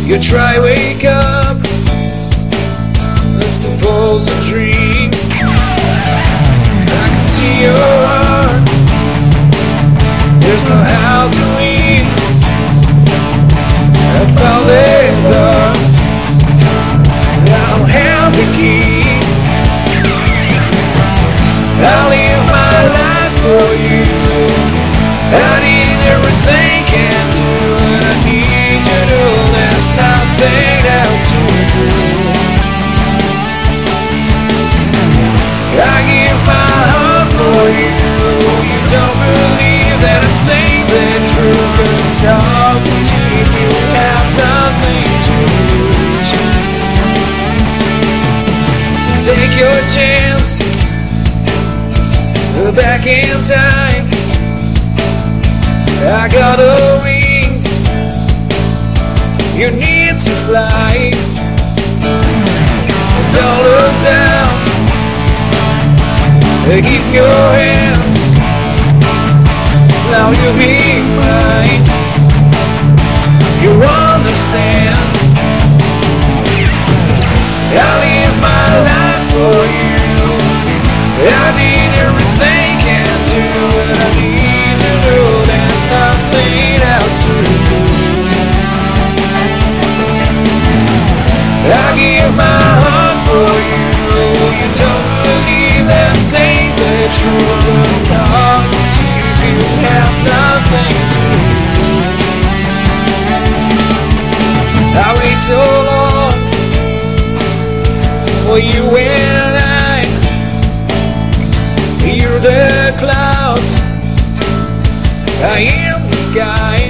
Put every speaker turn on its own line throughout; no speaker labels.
You try wake up, I suppose a dream. I can see your heart, there's no how to win. I found it love, I don't have the key. I'll live my life for you. I need everything can do, and I need you to know there's nothing else to do. I give my heart for you. You don't believe that I'm saying the truth, but talk is cheap. You have nothing to lose. Take your chance, go back in time. I got the wings, you need to fly. Don't look down, keep your hands, now you'll be mine. You understand, I live my life for you. I need everything can do, and I need you to know there's nothing else to do. I give my heart for you. You don't believe that I'm saying the truth, but talk is cheap. You have nothing to lose. I wait so long for you and I. Hear the clouds, I am the sky.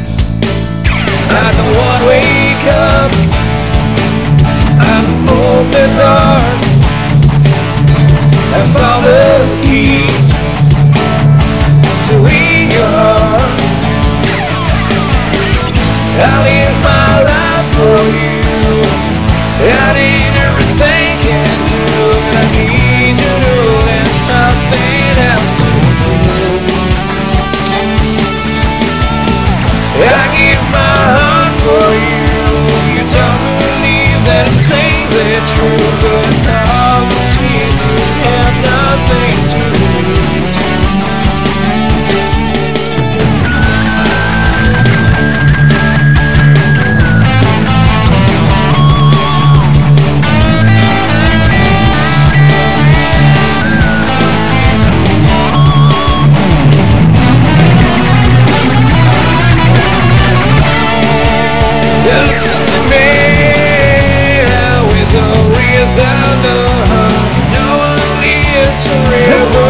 I don't want to wake up, I'm open dark. I found the key to win your heart. I live my life for you. I need everything can do, and I need you to know there's nothing else to do. I give my heart for you. You don't believe that I'm saying the truth, but talk is cheap. You have nothing to lose. Listen to me with a real thunder. No one lives forever.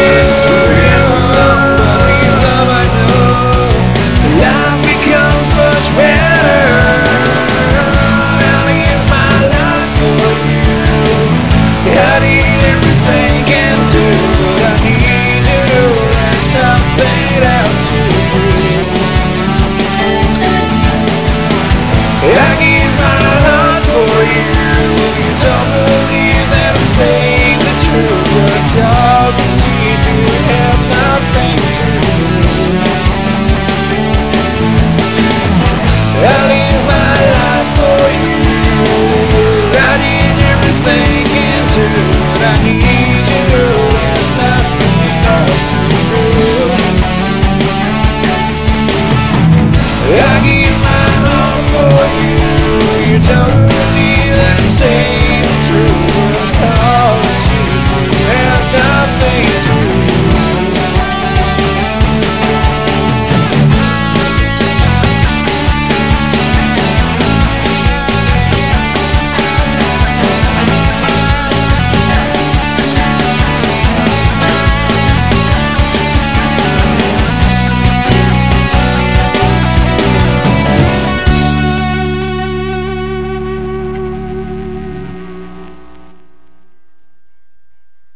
But in love I know life becomes much better. I live my life for you. I need everything can do, but I need you to know there's nothing else to do. I give my heart for you. You don't believe that I'm saying the truth, but talk is cheap. You have nothing to lose. I live my life for you. I need everything can do, but I need you to know there's nothing else to do. I give my heart for you. You don't